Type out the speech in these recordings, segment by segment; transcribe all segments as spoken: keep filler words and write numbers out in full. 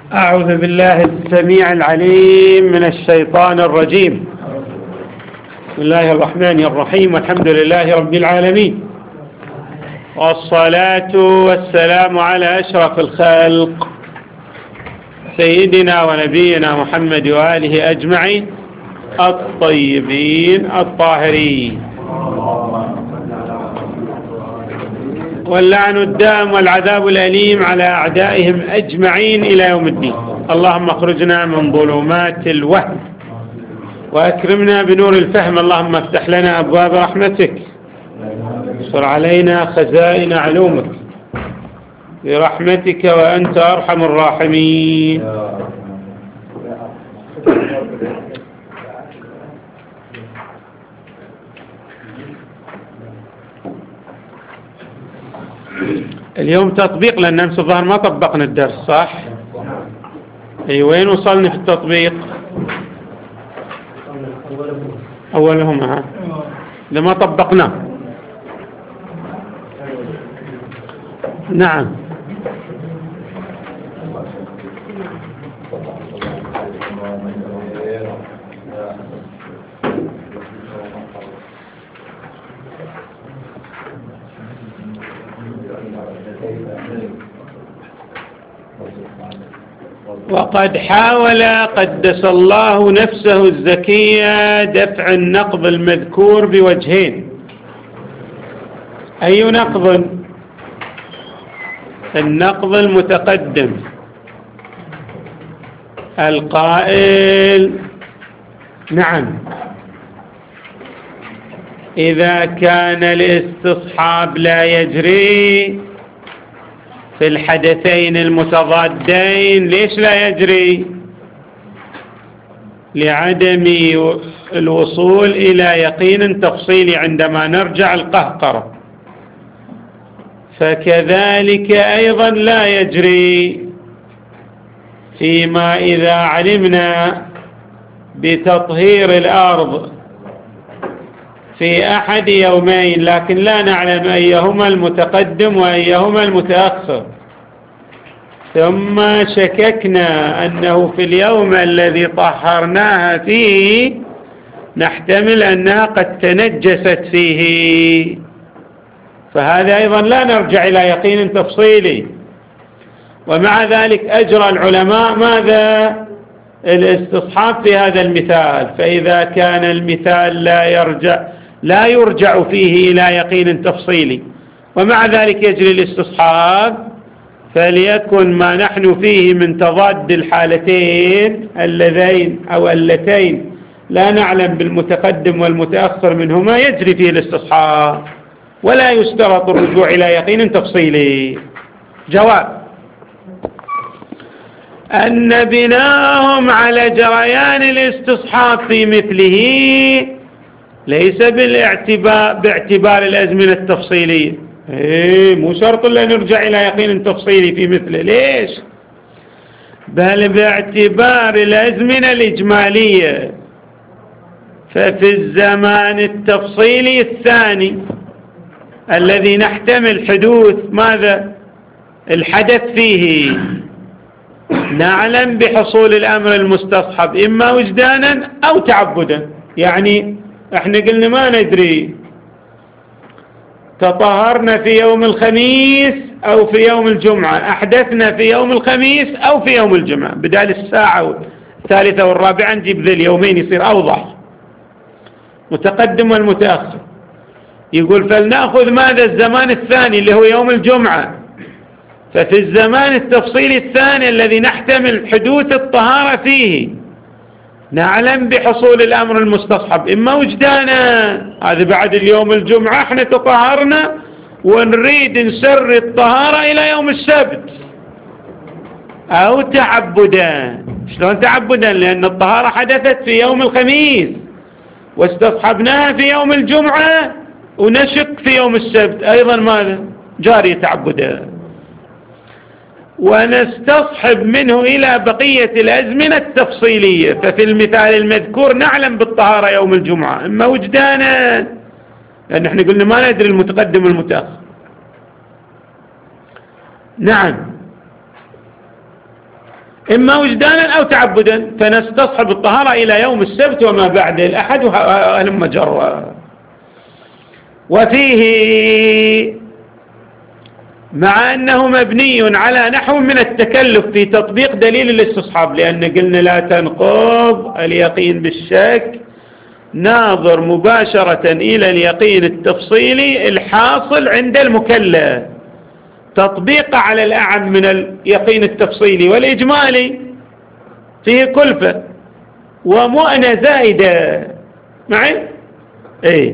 أعوذ بالله السميع العليم من الشيطان الرجيم. بسم الله الرحمن الرحيم، والحمد لله رب العالمين، والصلاة والسلام على أشرف الخلق سيدنا ونبينا محمد وآله أجمعين الطيبين الطاهرين، واللعن الدائم والعذاب الأليم على أعدائهم أجمعين إلى يوم الدين. اللهم اخرجنا من ظلمات الوهم وأكرمنا بنور الفهم. اللهم افتح لنا أبواب رحمتك، انصر علينا خزائن علومك برحمتك وأنت أرحم الراحمين. اليوم تطبيق، لأن أمس الظهر ما طبقنا الدرس صح؟ أي وين وصلنا في التطبيق؟ أولهما لما طبقناه. نعم. وقد حاول قدس الله نفسه الزكية دفع النقض المذكور بوجهين. أي نقض؟ النقض المتقدم القائل نعم إذا كان الاستصحاب لا يجري في الحدثين المتضادين. ليش لا يجري؟ لعدم الوصول إلى يقين تفصيلي عندما نرجع القهقرة، فكذلك أيضا لا يجري فيما إذا علمنا بتطهير الأرض في أحد يومين لكن لا نعلم أيهما المتقدم وأيهما المتأخر، ثم شككنا أنه في اليوم الذي طهرناها فيه نحتمل أنها قد تنجست فيه، فهذا أيضا لا نرجع إلى يقين تفصيلي. ومع ذلك أجرى العلماء ماذا؟ الاستصحاب في هذا المثال. فإذا كان المثال لا يرجع لا يرجع فيه إلى يقين تفصيلي ومع ذلك يجري الاستصحاب، فليكن ما نحن فيه من تضاد الحالتين اللذين أو اللتين لا نعلم بالمتقدم والمتأخر منهما يجري فيه الاستصحاب ولا يشترط الرجوع إلى يقين تفصيلي. جواب: أن بناهم على جريان الاستصحاب في مثله ليس بالاعتبار باعتبار الأزمنة التفصيلية. إيه مو شرط إلا نرجع إلى يقين تفصيلي في مثله. ليش؟ بل باعتبار الأزمنة الإجمالية. ففي الزمان التفصيلي الثاني الذي نحتمل حدوث ماذا؟ الحدث فيه، نعلم بحصول الأمر المستصحب إما وجدانا أو تعبدا. يعني احنا قلنا ما ندري تطهرنا في يوم الخميس أو في يوم الجمعة، أحدثنا في يوم الخميس أو في يوم الجمعة، بدال الساعة الثالثة والرابعة نجيب ذي اليومين يصير أوضح. متقدم والمتأخر. يقول فلنأخذ ماذا؟ الزمان الثاني اللي هو يوم الجمعة. ففي الزمان التفصيلي الثاني الذي نحتمل حدوث الطهارة فيه نعلم بحصول الأمر المستصحب إما وجدانا، هذا بعد اليوم الجمعة احنا تطهرنا ونريد نسر الطهارة إلى يوم السبت، أو تعبدا. شلون تعبدا؟ لأن الطهارة حدثت في يوم الخميس واستصحبناها في يوم الجمعة ونشك في يوم السبت، أيضا ماذا؟ جاري تعبدا. ونستصحب منه إلى بقية الأزمنة التفصيلية. ففي المثال المذكور نعلم بالطهارة يوم الجمعة إما وجدانا، لأن احنا قلنا ما ندري المتقدم والمتأخر. نعم. إما وجدانا أو تعبدا، فنستصحب الطهارة إلى يوم السبت وما بعد الأحد وهلم جرا. وفيه مع أنه مبني على نحو من التكلف في تطبيق دليل الاستصحاب، لأن قلنا لا تنقض اليقين بالشك، ناظر مباشرة إلى اليقين التفصيلي الحاصل عند المكلف، تطبيق على الأعم من اليقين التفصيلي والإجمالي فيه كلفة ومؤنة زائدة معي إيه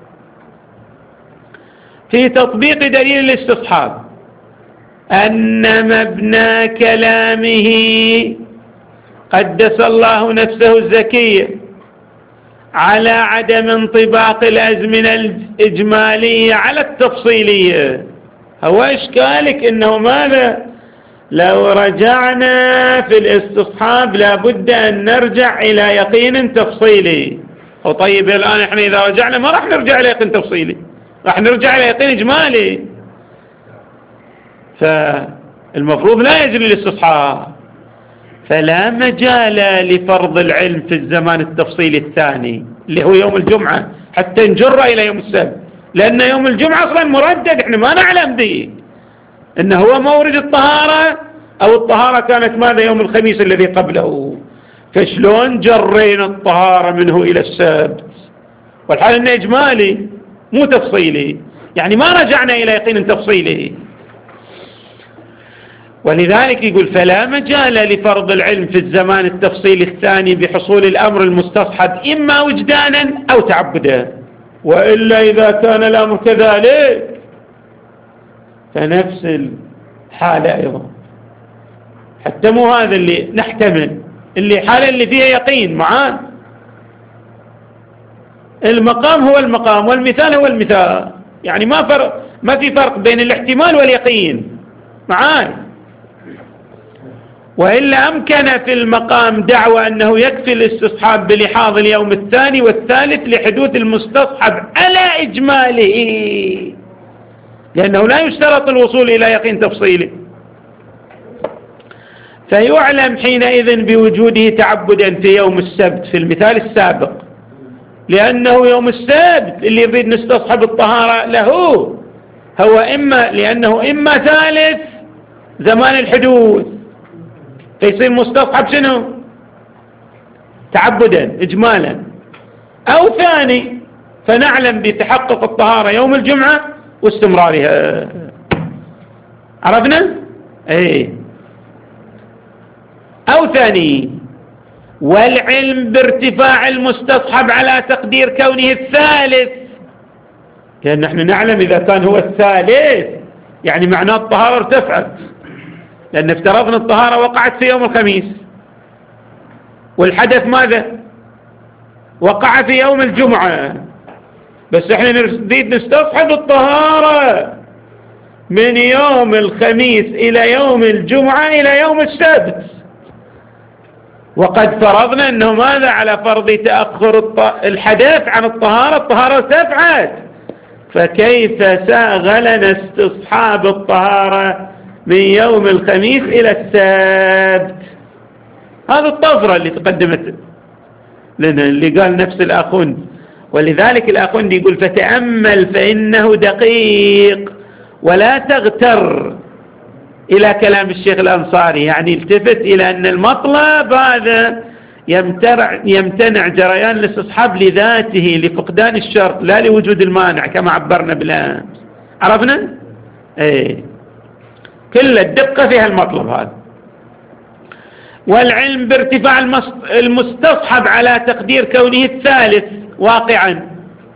في تطبيق دليل الاستصحاب، أن مبنى كلامه قدس الله نفسه الزكية على عدم انطباق الأزمنة الإجمالية على التفصيلية. هو إشكالك إنه ماذا؟ لو رجعنا في الاستصحاب لابد أن نرجع إلى يقين تفصيلي. وطيب الآن إحنا إذا رجعنا ما راح نرجع إلى يقين تفصيلي، راح نرجع إلى يقين إجمالي، فالمفروض لا يجري الاستصحاب، فلا مجال لفرض العلم في الزمان التفصيلي الثاني اللي هو يوم الجمعة حتى نجر إلى يوم السبت، لأن يوم الجمعة أصلا مردد، إحنا ما نعلم به إنه هو مورد الطهارة أو الطهارة كانت ماذا يوم الخميس الذي قبله، فشلون جرينا الطهارة منه إلى السبت والحال إنه إجمالي مو تفصيلي، يعني ما رجعنا إلى يقين تفصيلي. ولذلك يقول فلا مجال لفرض العلم في الزمان التفصيلي الثاني بحصول الأمر المستصحب إما وجدانا أو تعبدا، وإلا إذا كان الأمر كذلك فنفس الحالة أيضا، حتى مو هذا اللي نحتمل، اللي حالة اللي فيها يقين معان، المقام هو المقام والمثال هو المثال، يعني ما فرق، ما في فرق بين الاحتمال واليقين معان. وإلا أمكن في المقام دعوى أنه يكفي الاستصحاب بلحاظ اليوم الثاني والثالث لحدوث المستصحب على إجماله، لأنه لا يشترط الوصول إلى يقين تفصيلي، فيعلم حينئذ بوجوده تعبدا في يوم السبت في المثال السابق، لأنه يوم السبت اللي يريد نستصحب الطهارة له هو إما لأنه إما ثالث زمان الحدوث فيصير مستصحب شنو؟ تعبدا إجمالا، أو ثاني فنعلم بتحقق الطهارة يوم الجمعة واستمرارها. عرفنا؟ ايه. أو ثاني والعلم بارتفاع المستصحب على تقدير كونه الثالث، لأن نحن نعلم إذا كان هو الثالث يعني معناه الطهارة ارتفعت، لأن افترضنا الطهارة وقعت في يوم الخميس والحدث ماذا؟ وقع في يوم الجمعة، بس احنا نريد نستصحب الطهارة من يوم الخميس إلى يوم الجمعة إلى يوم السبت، وقد فرضنا أنه ماذا؟ على فرض تأخر الحدث عن الطهارة، الطهارة ارتفعت، فكيف ساغ لنا استصحاب الطهارة من يوم الخميس إلى السبت؟ هذا الطفرة اللي تقدمت لنا اللي قال نفس الأخوند. ولذلك الأخوند يقول فتأمل فإنه دقيق ولا تغتر إلى كلام الشيخ الأنصاري، يعني التفت إلى أن المطلب هذا يمتنع جريان الاستصحاب لذاته لفقدان الشرط لا لوجود المانع كما عبرنا بالأمس. عرفنا؟ ايه كل الدقة فيها المطلب هذا. والعلم بارتفاع المستصحب على تقدير كونه الثالث واقعا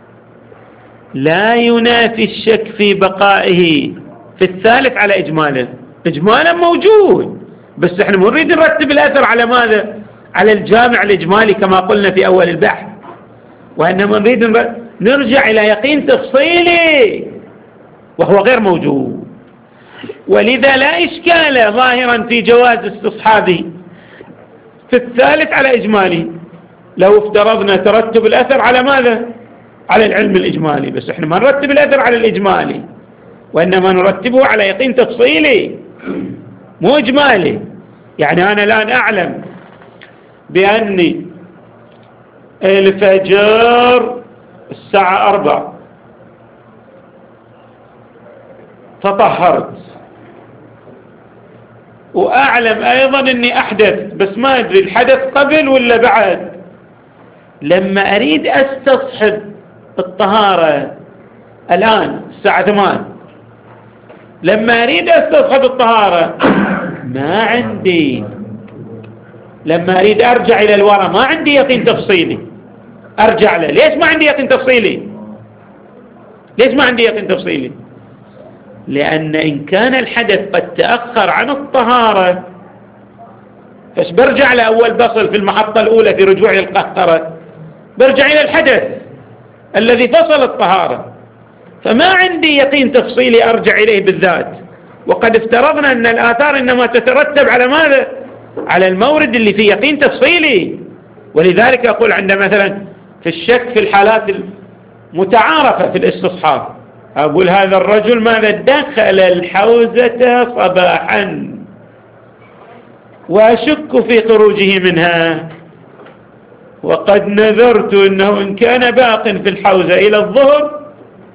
لا ينافي الشك في بقائه في الثالث على إجماله، إجمالا موجود، بس احنا نريد نرتب الأثر على ماذا؟ على الجامع الإجمالي كما قلنا في أول البحث، وإنما نريد نرجع إلى يقين تفصيلي وهو غير موجود. ولذا لا إشكال ظاهرا في جواز استصحابه في الثالث على إجمالي لو افترضنا ترتب الأثر على ماذا؟ على العلم الإجمالي، بس احنا ما نرتب الأثر على الإجمالي وإنما نرتبه على يقين تفصيلي مو إجمالي، يعني أنا الآن أعلم بأني الفجر الساعة أربع، تطهرت، وأعلم أيضا أني أحدث، بس ما أدري الحدث قبل ولا بعد. لما أريد أستصحب الطهارة الآن الساعة ثمان، لما أريد أستصحب الطهارة ما عندي، لما أريد أرجع إلى الوراء ما عندي يقين تفصيلي أرجع له. ليش ما عندي يقين تفصيلي؟ ليش ما عندي يقين تفصيلي؟ لأن إن كان الحدث قد تأخر عن الطهارة، فش برجع لأول بصل في المحطة الأولى في رجوعي القهقرة، برجع إلى الحدث الذي فصل الطهارة، فما عندي يقين تفصيلي أرجع إليه بالذات. وقد افترضنا أن الآثار إنما تترتب على ماذا؟ على المورد اللي فيه يقين تفصيلي. ولذلك أقول عند مثلا في الشك في الحالات المتعارفة في الاستصحاب، أقول هذا الرجل ماذا دخل الحوزة صباحا وأشك في خروجه منها، وقد نذرت أنه إن كان باق في الحوزة إلى الظهر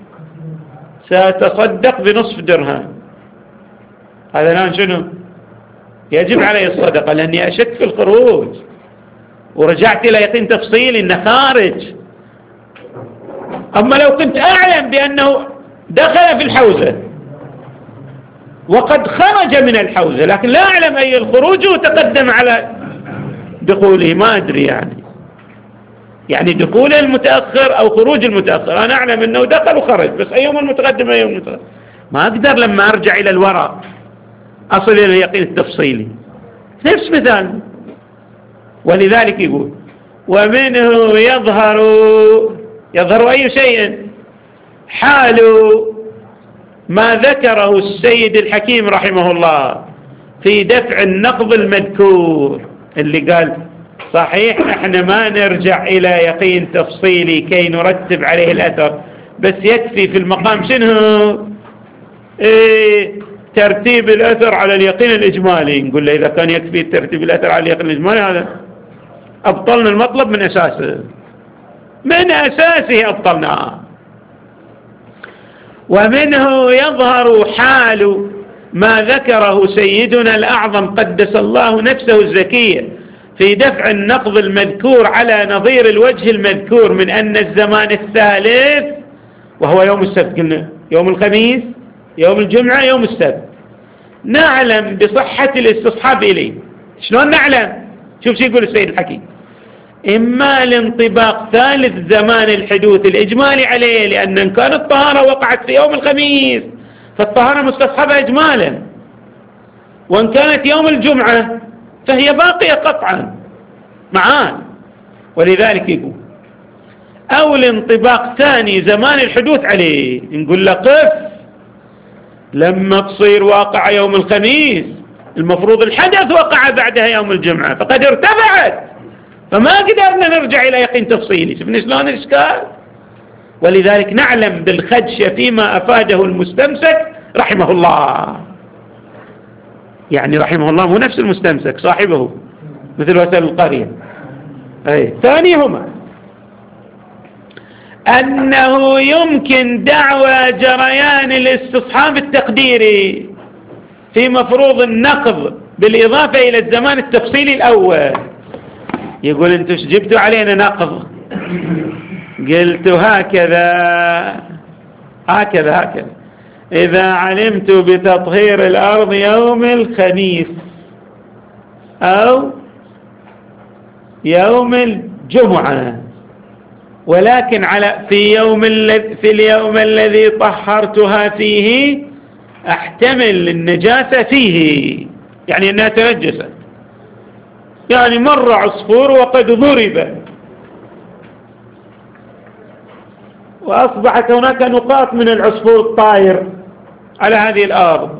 سأتصدق بنصف درهم. هذا الآن شنو؟ يجب علي الصدقة لأني أشك في الخروج، ورجعت إلى يقين تفصيلي أنه خارج. أما لو كنت أعلم بأنه دخل في الحوزة وقد خرج من الحوزة لكن لا أعلم أي الخروج وتقدم على دخوله، ما أدري يعني يعني دخول المتأخر أو خروج المتأخر، أنا أعلم أنه دخل وخرج، بس أيهم المتقدم أيهم المتأخر ما أقدر لما أرجع إلى الوراء أصل إلى اليقين التفصيلي. نفس مثال. ولذلك يقول ومنه يظهر يظهر أي شيء حال ما ذكره السيد الحكيم رحمه الله في دفع النقض المذكور، اللي قال صحيح احنا ما نرجع إلى يقين تفصيلي كي نرتب عليه الأثر، بس يكفي في المقام شنو؟ ايه ترتيب الأثر على اليقين الإجمالي. نقول له إذا كان يكفي ترتيب الأثر على اليقين الإجمالي هذا أبطلنا المطلب من أساسه، من أساسه أبطلناه. ومنه يظهر حال ما ذكره سيدنا الأعظم قدس الله نفسه الزكية في دفع النقض المذكور على نظير الوجه المذكور من أن الزمان الثالث وهو يوم السبت، قلنا يوم الخميس يوم الجمعة يوم السبت، نعلم بصحة الاستصحاب إليه. شلون نعلم؟ شوف شو يقول السيد الحكيم: إما لانطباق ثالث زمان الحدوث الإجمالي عليه، لأن إن كانت الطهارة وقعت في يوم الخميس فالطهارة مستصحبة إجمالا، وإن كانت يوم الجمعة فهي باقية قطعا معان. ولذلك يقول أو لانطباق ثاني زمان الحدوث عليه، نقول له قف، لما تصير واقع يوم الخميس المفروض الحدث وقع بعدها يوم الجمعة فقد ارتفعت، فما قدرنا نرجع إلى يقين تفصيلي. شفنا شلون الإشكال؟ ولذلك نعلم بالخدشة فيما أفاده المستمسك رحمه الله، يعني رحمه الله مو نفس المستمسك صاحبه مثل وسائل القرية، أي ثانيهما أنه يمكن دعوى جريان الاستصحاب التقديري في مفروض النقض بالإضافة إلى الزمان التفصيلي الأول. يقول أنتم جبتوا علينا نقض، قلت هكذا هكذا هكذا إذا علمت بتطهير الأرض يوم الخميس أو يوم الجمعة، ولكن على في يوم في اليوم الذي طهرتها فيه أحتمل النجاسة فيه، يعني أنها تنجست، يعني مر عصفور وقد ضرب وأصبحت هناك نقاط من العصفور الطائر على هذه الأرض،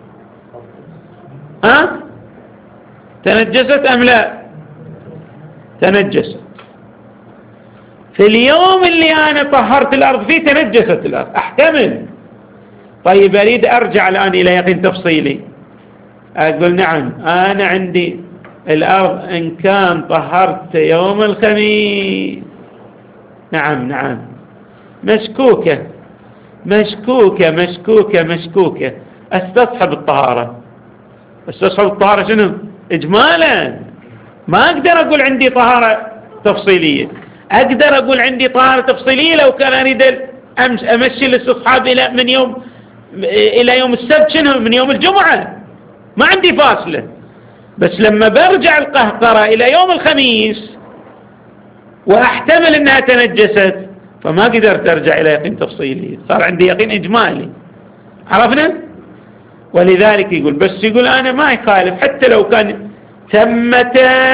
ها تنجست أم لا؟ تنجست. في اليوم اللي أنا طهرت الأرض فيه تنجست الأرض، أحتمل. طيب أريد أرجع الآن إلى يقين تفصيلي، أقول نعم أنا عندي الأرض إن كان طهرت يوم الخميس، نعم نعم مشكوكة مشكوكة مشكوكة مشكوكة، استصحب الطهارة. استصحب الطهارة شنو؟ إجمالا، ما أقدر أقول عندي طهارة تفصيلية. أقدر أقول عندي طهارة تفصيلية لو كان أريد أمشي الاستصحاب إلى من يوم إلى يوم السبت، شنو؟ من يوم الجمعة، ما عندي فاصلة. بس لما برجع القهقرة إلى يوم الخميس وأحتمل أنها تنجست، فما قدرت أرجع إلى يقين تفصيلي، صار عندي يقين إجمالي. عرفنا؟ ولذلك يقول بس يقول أنا ما يخالف حتى لو كان ثمة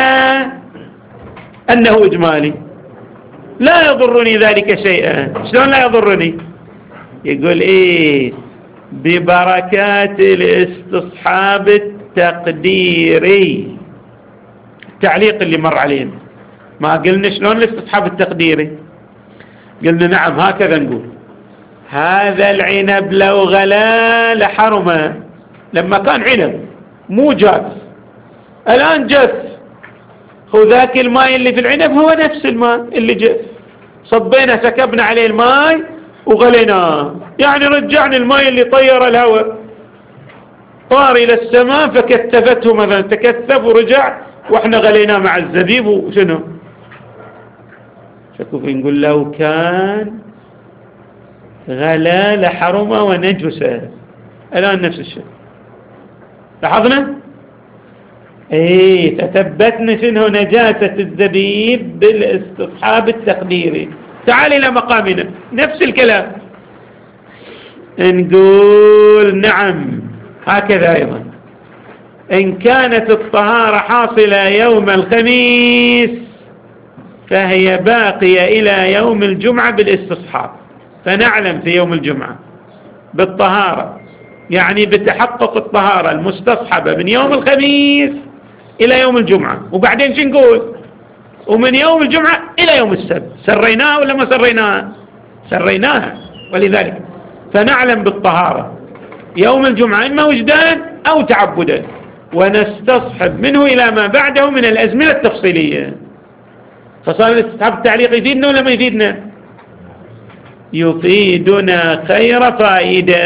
أنه إجمالي، لا يضرني ذلك شيئا. شلون لا يضرني؟ يقول إيه ببركات الاستصحاب التقديري. التعليق اللي مر علينا ما قلنا شلون الاستصحاب التقديري؟ قلنا نعم هكذا نقول هذا العنب لو غلا لحرمه، لما كان عنب مو جاف، الآن جف، هو ذاك الماء اللي في العنب هو نفس الماء اللي جف، صبينا سكبنا عليه الماء وغليناه، يعني رجعنا الماء اللي طير الهواء طار إلى السماء فكثفته مثلا، تكثف ورجع واحنا غليناه مع الزبيب وشنو. شكوف نقول لو كان غلا لحرمه ونجسه، الآن نفس الشيء. لاحظنا؟ ايه تثبتنا شنو نجاسة الزبيب بالاستصحاب التقديري. تعال إلى مقامنا نفس الكلام، نقول نعم هكذا أيضا إن كانت الطهارة حاصلة يوم الخميس فهي باقية إلى يوم الجمعة بالاستصحاب، فنعلم في يوم الجمعة بالطهارة، يعني بتحقق الطهارة المستصحبة من يوم الخميس إلى يوم الجمعة، وبعدين شو نقول؟ ومن يوم الجمعة إلى يوم السبت. سريناها ولا ما سريناها؟ سريناها. ولذلك فنعلم بالطهارة يوم الجمعة إما وجدان أو تعبدا، ونستصحب منه إلى ما بعده من الأزمنة التفصيلية. فصار الاستصحاب التعليق يفيدنا ولا ما يفيدنا؟ يفيدنا خير فائدة.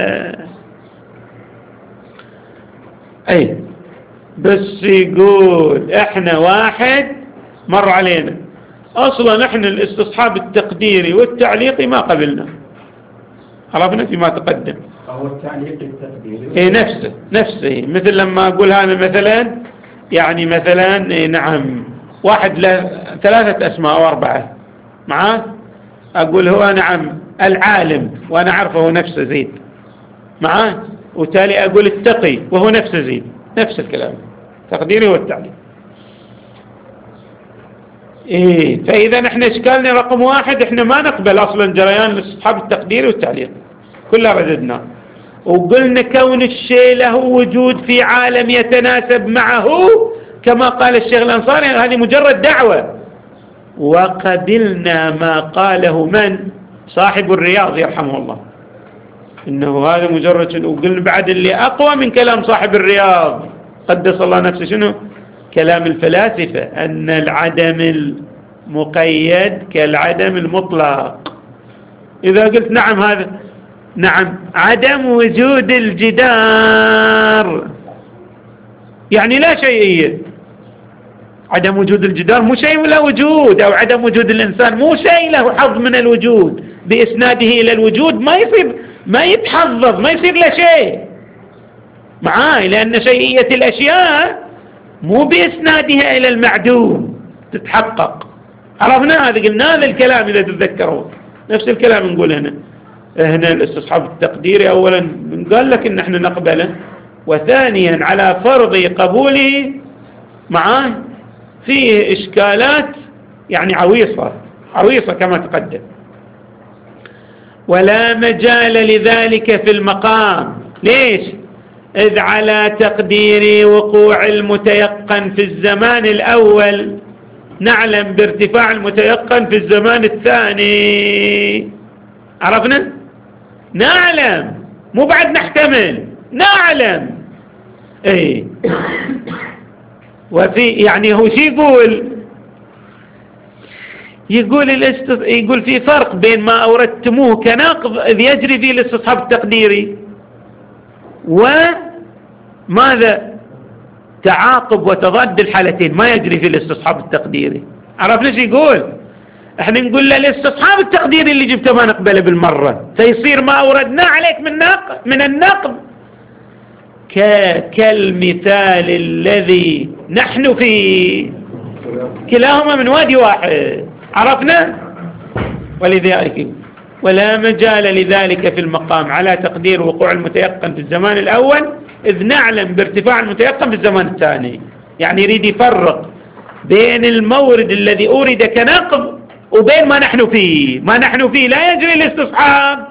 أي بس يقول إحنا واحد مر علينا أصلا إحنا الاستصحاب التقديري والتعليقي ما قبلنا، عرفنا فيما تقدم. هو التعليق التقديري إيه نفسه نفسه مثل لما أقول هذا مثلا، يعني مثلا إيه نعم واحد له ثلاثة أسماء أو أربعة معاه، أقول هو نعم العالم وأنا عارفه نفسه زيد معاه، وتالي أقول التقي وهو نفسه زيد، نفس الكلام تقديري والتعليق. إيه فإذا نحن إشكالنا رقم واحد إحنا ما نقبل أصلا جريان الاستصحاب التقديري والتعليق، كلها رددنا وقلنا كون الشيء له وجود في عالم يتناسب معه كما قال الشيخ الأنصاري هذه مجرد دعوة، وقبلنا ما قاله من؟ صاحب الرياض يرحمه الله، إنه هذا مجرد شنو. وقلنا بعد اللي أقوى من كلام صاحب الرياض قدس الله نفسه شنو؟ كلام الفلاسفة أن العدم المقيد كالعدم المطلق. إذا قلت نعم هذا نعم عدم وجود الجدار يعني لا شيئية، عدم وجود الجدار مو شيء له وجود، أو عدم وجود الإنسان مو شيء له حظ من الوجود، بإسناده إلى الوجود ما يصير ما يتحظظ ما يصير له شيء معاي، لأن شيئية الأشياء مو بإسنادها إلى المعدوم تتحقق. عرفنا هذا؟ قلنا هذا الكلام إذا تتذكرون نفس الكلام نقول هنا. هنا الاستصحاب التقديري أولا قال لك إن احنا نقبله، وثانيا على فرض قبوله معاه فيه إشكالات يعني عويصة عويصة كما تقدم، ولا مجال لذلك في المقام. ليش؟ إذ على تقدير وقوع المتيقن في الزمان الأول نعلم بارتفاع المتيقن في الزمان الثاني. عرفنا؟ نعلم مو بعد نحتمل، نعلم اي وفي يعني هو شي يقول يقول الاست... يقول في فرق بين ما أوردتموه كناقض إذ يجري فيه الاستصحاب التقديري وماذا تعاقب وتضاد الحالتين ما يجري فيه الاستصحاب التقديري. عرفنا ايش يقول؟ احنا نقول له الاستصحاب التقديري اللي جبته ما نقبله بالمرة، فيصير ما أوردناه عليك من ناقض من النقض ك... كالمثال الذي نحن فيه، كلاهما من وادي واحد. عرفنا؟ ولذلك ولا مجال لذلك في المقام على تقدير وقوع المتيقن في الزمان الأول إذ نعلم بارتفاع المتيقن في الزمان الثاني. يعني يريد يفرق بين المورد الذي أورد كناقض وبين ما نحن فيه. ما نحن فيه لا يجري الاستصحاب،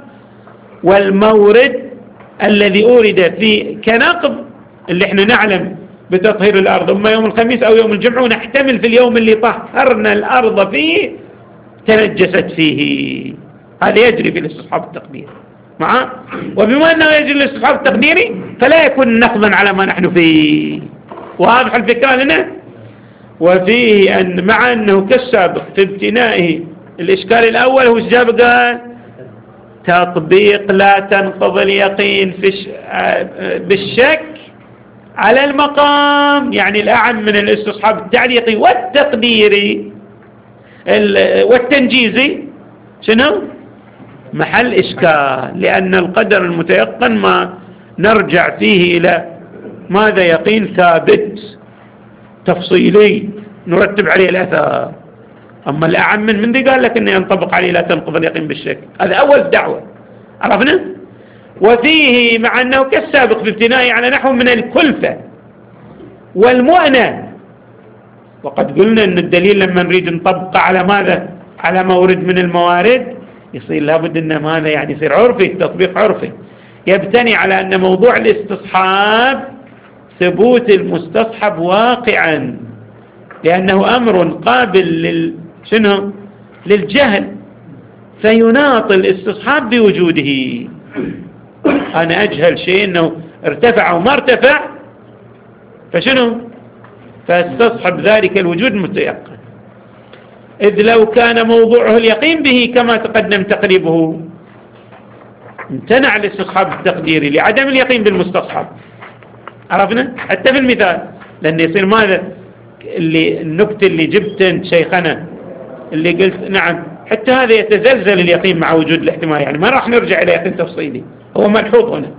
والمورد الذي أورد فيه كناقض اللي احنا نعلم بتطهير الأرض إما يوم الخميس أو يوم الجمعة، ونحتمل في اليوم اللي طهرنا الأرض فيه تنجست فيه، هذا يجري في الاستصحاب التقديري معه. وبما أنه يجري الاستصحاب التقديري فلا يكون نقضا على ما نحن فيه. واضح الفكرة لنا؟ وفيه أن مع أنه كالسابق في ابتنائه الإشكال الأول هو السابق قال تطبيق لا تنقض اليقين في ش... بالشك على المقام، يعني الأعم من الاستصحاب التعليقي والتقديري والتنجيزي شنو؟ محل إشكال، لأن القدر المتيقن ما نرجع فيه إلى ماذا؟ يقين ثابت تفصيلي نرتب عليه الأثار. أما الأعم من من دي قال لك أنه ينطبق عليه لا تنقض اليقين بالشك، هذا أول دعوة. عرفنا؟ وفيه مع أنه كالسابق في ابتنائه على نحو من الكلفة والمؤنة، وقد قلنا أن الدليل لما نريد نطبقه على ماذا؟ على مورد من الموارد يصير لابد أن ماذا؟ يعني يصير عرفي، تطبيق عرفي يبتني على أن موضوع الاستصحاب ثبوت المستصحب واقعا، لأنه أمر قابل لل... شنو؟ للجهل، فيناط الاستصحاب بوجوده. أنا أجهل شيء أنه ارتفع أو ما ارتفع، فشنو؟ فاستصحب ذلك الوجود المتيقن، إذ لو كان موضوعه اليقين به كما تقدم تقريبه امتنع الاستصحاب التقديري لعدم اليقين بالمستصحب. عرفنا؟ حتى في المثال لأن يصير ماذا؟ اللي النكتة اللي جبت انت شيخنا اللي قلت نعم، حتى هذا يتزلزل اليقين مع وجود الاحتمال، يعني ما راح نرجع إلى يقين تفصيلي، هو ملحوظ هنا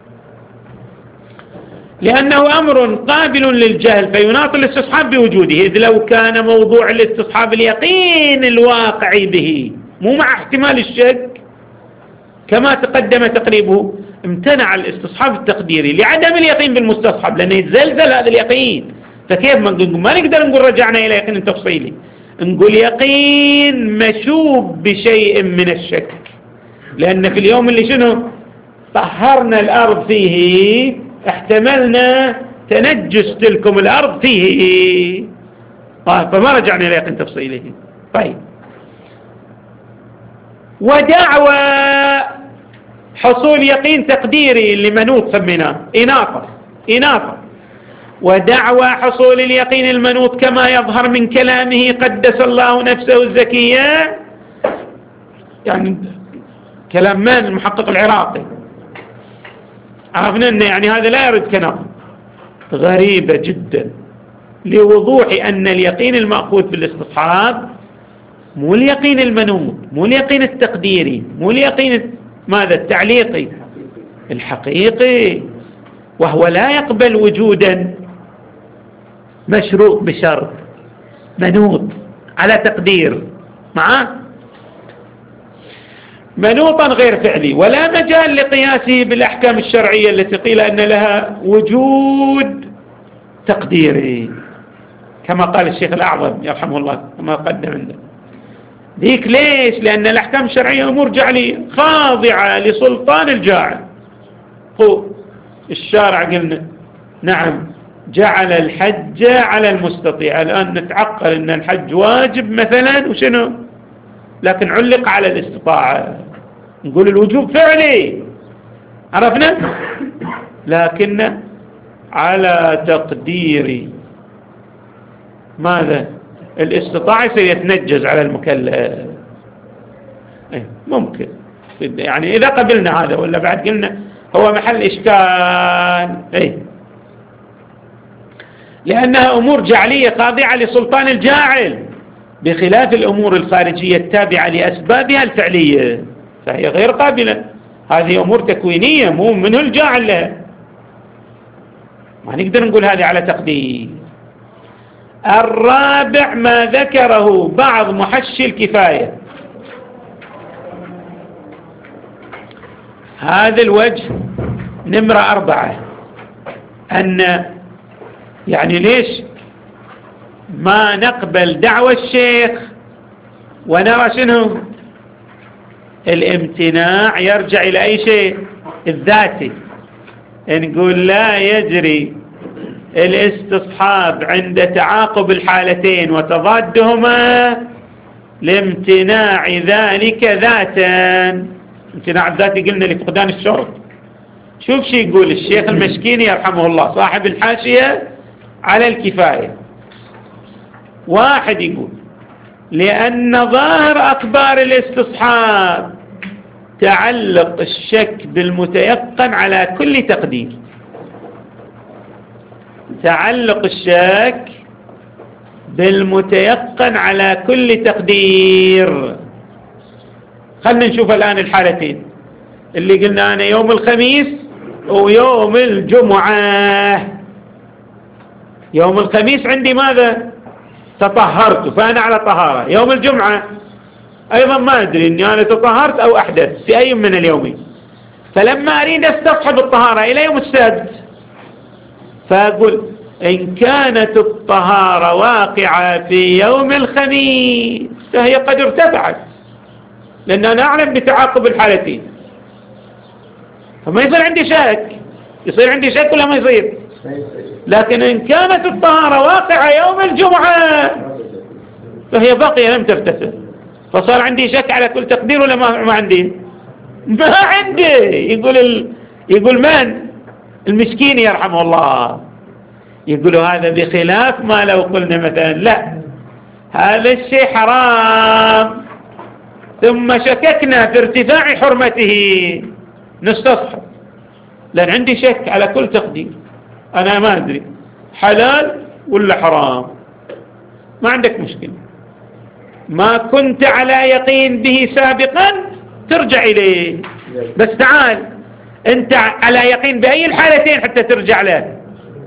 لأنه أمر قابل للجهل فيناط الاستصحاب بوجوده، إذ لو كان موضوع الاستصحاب اليقين الواقعي به مو مع احتمال الشك كما تقدم تقريبه امتنع الاستصحاب التقديري لعدم اليقين بالمستصحب، لأنه يتزلزل هذا اليقين. فكيف ما نقول؟ ما نقدر نقول رجعنا إلى يقين تفصيلي، نقول يقين مشوب بشيء من الشك، لأن في اليوم اللي شنو طهرنا الأرض فيه احتملنا تنجس تلكم الأرض فيه، فما رجعنا إلى يقين تفصيلي. طيب، ودعوى حصول يقين تقديري لمنوط سميناه إناطة إناطة ودعوى حصول اليقين المنوط كما يظهر من كلامه قدس الله نفسه الزكية، يعني كلام من المحقق العراقي. عرفنا أنه يعني هذا لا يرد كلام غريبة جدا لوضوح أن اليقين المأخوذ بالاستصحاب مو اليقين المنوط، مو اليقين التقديري، مو اليقين ماذا التعليقي، الحقيقي، وهو لا يقبل وجودا مشروط بشرط منوط على تقدير معه منوطا غير فعلي، ولا مجال لقياسه بالأحكام الشرعية التي قيل أن لها وجود تقديري كما قال الشيخ الأعظم يرحمه الله كما قدم عنده ذيك. ليش؟ لأن الأحكام الشرعية أمور جعلية خاضعة لسلطان الجاعل. هو الشارع قلنا نعم جعل الحج على المستطيع، الآن نتعقل أن الحج واجب مثلا وشنو، لكن علق على الاستطاعة، نقول الوجوب فعلي. عرفنا؟ لكن على تقدير ماذا؟ الاستطاعة سيتنجز على المكلف. ممكن يعني إذا قبلنا هذا، ولا بعد قلنا هو محل إشكال. أي لأنها أمور جعلية خاضعة لسلطان الجاعل، بخلاف الأمور الخارجية التابعة لأسبابها الفعلية، فهي غير قابلة. هذه أمور تكوينية، مو منه الجاعل لها، ما نقدر نقول هذه على تقدير. الرابع ما ذكره بعض محشي الكفاية. هذا الوجه نمرة أربعة، أن يعني ليش ما نقبل دعوى الشيخ ونرى شنو الامتناع يرجع إلى أي شيء الذاتي. نقول لا يجري الاستصحاب عند تعاقب الحالتين وتضادهما لامتناع ذلك ذاتا. امتناع الذاتي قلنا لفقدان الشرط. شوف شي يقول الشيخ المشكيني يرحمه الله صاحب الحاشية على الكفاية. واحد يقول لأن ظاهر أخبار الاستصحاب تعلق الشك بالمتيقن على كل تقدير. تعلق الشك بالمتيقن على كل تقدير. خلنا نشوف الآن الحالتين اللي قلنا أنا يوم الخميس ويوم الجمعة. يوم الخميس عندي ماذا؟ تطهرت فأنا على طهارة. يوم الجمعة أيضا ما أدري أني أنا تطهرت أو أحدث في أي من اليومين، فلما أريد أستصحب الطهارة إلى يوم السبت فأقول إن كانت الطهارة واقعة في يوم الخميس فهي قد ارتفعت، لأن أنا أعلم بتعاقب الحالتين، فما يصير عندي شك. يصير عندي شك ولا ما يصير؟ لكن إن كانت الطهارة واقعة يوم الجمعة فهي باقية لم ترتفع، فصار عندي شك على كل تقدير ولا ما, ما عندي؟ ما عندي. يقول ال... يقول من؟ المسكين يرحمه الله يقول هذا بخلاف ما لو قلنا مثلا لا هذا الشيء حرام ثم شككنا في ارتفاع حرمته نستصحب، لأن عندي شك على كل تقدير، أنا ما أدري حلال ولا حرام. ما عندك مشكلة، ما كنت على يقين به سابقا ترجع إليه، بس تعال أنت على يقين بأي الحالتين حتى ترجع له.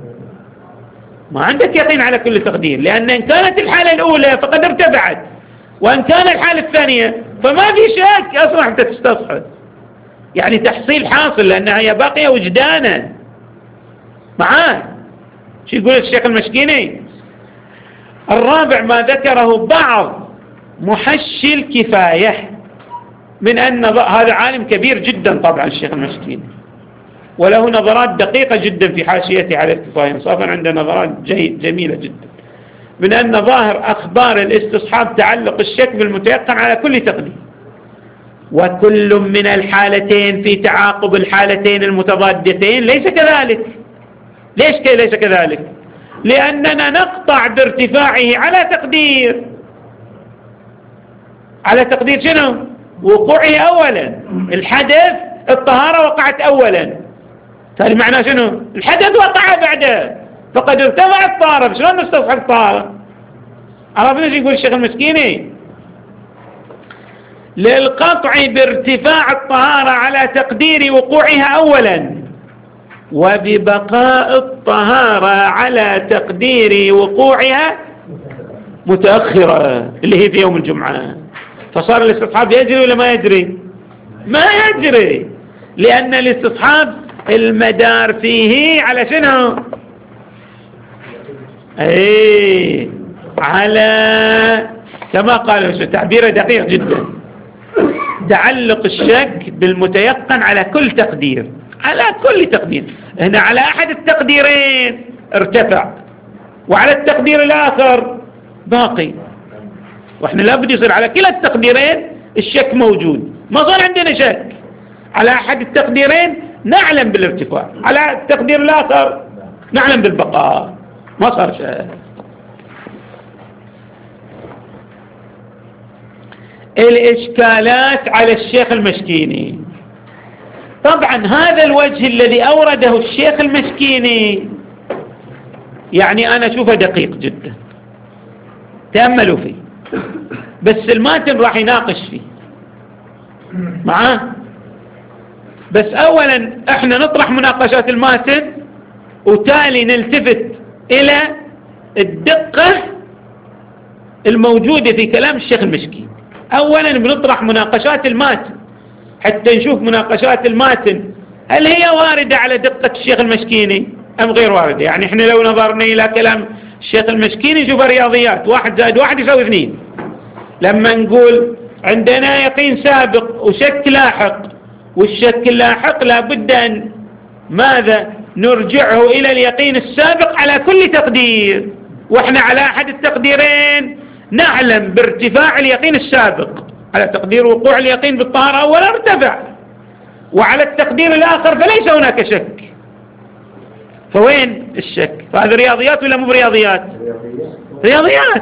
ما عندك يقين على كل تقدير، لأن إن كانت الحالة الأولى فقد ارتفعت، وإن كان الحالة الثانية فما في شك أصلا حتى تستصحب، يعني تحصيل حاصل لأنها هي باقية وجدانا معاه. شو يقول الشيخ المشكيني؟ الرابع ما ذكره بعض محشي الكفاية من أن هذا عالم كبير جدا طبعا الشيخ المشكيني، وله نظرات دقيقة جدا في حاشيته على الكفاية، انصافا عنده نظرات جميلة جدا، من أن ظاهر أخبار الاستصحاب تعلق الشك بالمتيقن على كل تقدير، وكل من الحالتين في تعاقب الحالتين المتضادتين ليس كذلك. ليش كي ليس كذلك؟ لأننا نقطع بارتفاعه على تقدير على تقدير شنو؟ وقوعه أولا. الحدث الطهارة وقعت أولا، فهذا معناه شنو؟ الحدث وقع بعده فقد ارتفع الطهارة. شلون نستصحب الطهارة؟ عرفنا ايش يقول الشيخ المسكيني؟ للقطع بارتفاع الطهارة على تقدير وقوعها أولا، وببقاء الطهارة على تقدير وقوعها متأخرة اللي هي في يوم الجمعة. فصار الاستصحاب يجري ولا ما يجري؟ ما يجري، لأن الاستصحاب المدار فيه على شنو؟ ايه على كما قال تعبير دقيق جدا، تعلق الشك بالمتيقن على كل تقدير. على كل تقدير، هنا على أحد التقديرين ارتفع وعلى التقدير الآخر باقي، وإحنا لابد يصير على كلا التقديرين الشك موجود. ما صار عندنا شك على أحد التقديرين، نعلم بالارتفاع، على التقدير الآخر نعلم بالبقاء، ما صار شيء. الإشكالات على الشيخ المشكيني. طبعا هذا الوجه الذي أورده الشيخ المشكيني يعني أنا أشوفه دقيق جدا، تأملوا فيه، بس الماتن راح يناقش فيه معاه. بس أولا احنا نطرح مناقشات الماتن وتالي نلتفت إلى الدقة الموجودة في كلام الشيخ المشكيني. أولا بنطرح مناقشات الماتن حتى نشوف مناقشات الماتن هل هي واردة على دقة الشيخ المشكيني أم غير واردة. يعني احنا لو نظرنا إلى كلام الشيخ المشكيني نشوف رياضيات، واحد زائد واحد يساوي اثنين. لما نقول عندنا يقين سابق وشك لاحق، والشك اللاحق لابد أن ماذا نرجعه إلى اليقين السابق على كل تقدير، واحنا على أحد التقديرين نعلم بارتفاع اليقين السابق. على تقدير وقوع اليقين بالطهارة أولا ارتفع، وعلى التقدير الآخر فليس هناك شك. فوين الشك؟ فهذا رياضيات ولا مو برياضيات؟ رياضيات.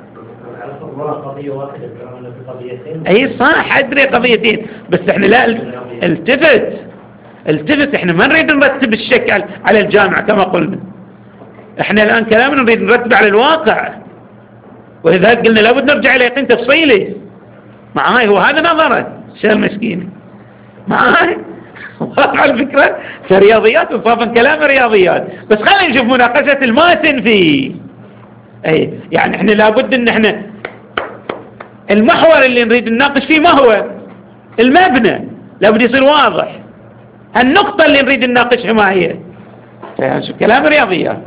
أي صح، أدري قضيتين، بس احنا لا التفت التفت احنا ما نريد نرتب الشك على الجامعة كما قلنا. احنا الآن كلامنا نريد نرتب على الواقع، ولذلك قلنا لابد نرجع إلى يقين تفصيلي. معاي هو هذا نظرة الشيخ المشكيني معاي على الفكرة فرياضيات وصافا كلام رياضيات. بس خلينا نشوف مناقشة الماتن فيه. اي يعني احنا لابد ان احنا المحور اللي نريد نناقش فيه ما هو المبنى، لابد يصير واضح. النقطة اللي نريد نناقشها ما هي؟ كلام رياضيات.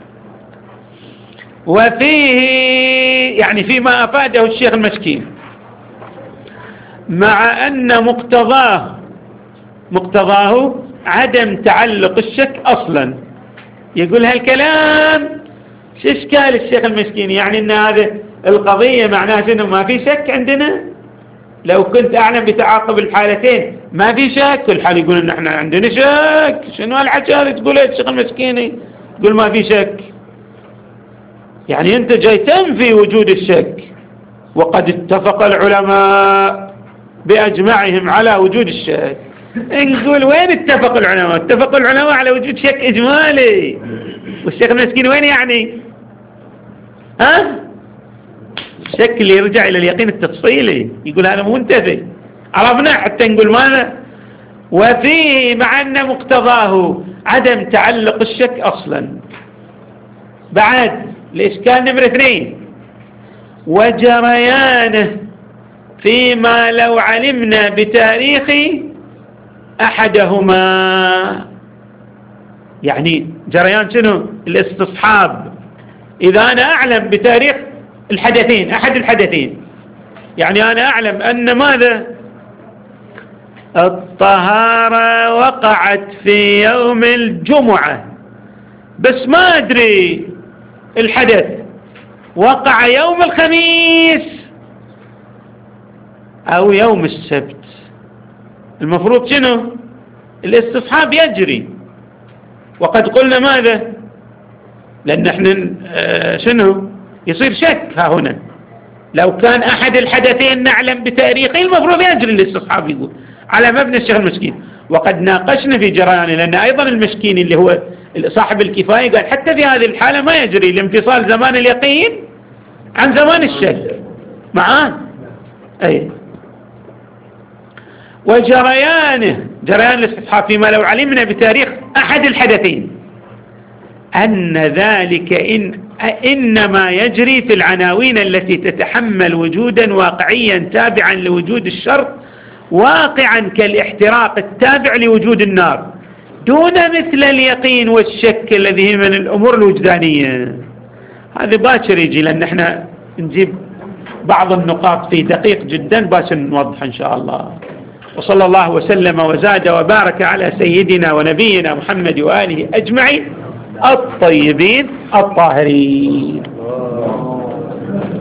وفيه يعني فيما أفاده الشيخ المشكين مع أن مقتضاه مقتضاه عدم تعلق الشك أصلا. يقول هالكلام شو إشكال الشيخ المشكين؟ يعني أن هذه القضية معناها أنه ما في شك عندنا. لو كنت أعلم بتعاقب الحالتين ما في شك، كل حال يقول أن احنا عندنا شك. شنو هالحكي هذا تقول الشيخ المشكيني؟ تقول ما في شك، يعني أنت جاي تنفي وجود الشك. وقد اتفق العلماء بأجمعهم على وجود الشك. نقول وين اتفق العلماء؟ اتفق العلماء على وجود شك إجمالي، والشيخ المسكين وين يعني؟ ها؟ الشك اللي يرجع إلى اليقين التفصيلي، يقول هذا منتفي. عرفنا حتى نقول ماذا؟ وفيه مع أن مقتضاه عدم تعلق الشك أصلا. بعد الإشكال نمرة اثنين، وجريانه فيما لو علمنا بتاريخ أحدهما. يعني جريان شنو؟ الاستصحاب. إذا أنا أعلم بتاريخ الحدثين، أحد الحدثين، يعني أنا أعلم أن ماذا؟ الطهارة وقعت في يوم الجمعة، بس ما أدري الحدث وقع يوم الخميس أو يوم السبت. المفروض شنو؟ الاستصحاب يجري. وقد قلنا ماذا؟ لأن احنا اه شنو؟ يصير شك ها هنا. لو كان أحد الحدثين نعلم بتاريخه المفروض يجري الاستصحاب، يقول على مبنى الشيخ المشكين. وقد ناقشنا في جريان، لأن أيضا المشكين اللي هو صاحب الكفاية قال حتى في هذه الحالة ما يجري لانفصال زمان اليقين عن زمان الشك. معاه أي. وجريانه جريان الاستصحاب فيما لو علمنا بتاريخ أحد الحدثين أن ذلك إن إنما يجري في العناوين التي تتحمل وجودا واقعيا تابعا لوجود الشرط، واقعا كالاحتراق التابع لوجود النار، دون مثل اليقين والشك الذي هي من الأمور الوجدانية. هذا باكر يجي، لأن احنا نجيب بعض النقاط في دقيق جدا باكر نوضح إن شاء الله. وصلى الله وسلم وزاد وبارك على سيدنا ونبينا محمد وآله أجمعين الطيبين الطاهرين.